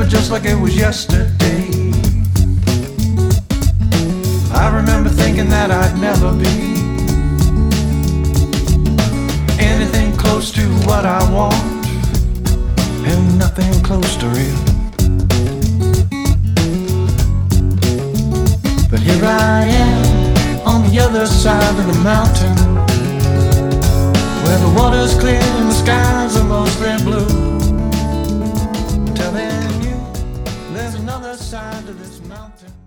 remember just like it was yesterday. I remember thinking that I'd never be anything close to what I want, and nothing close to real. But here I am on the other side of the mountain, where the water's clear and the skies are mostly blue. Telling you there's another side to this mountain.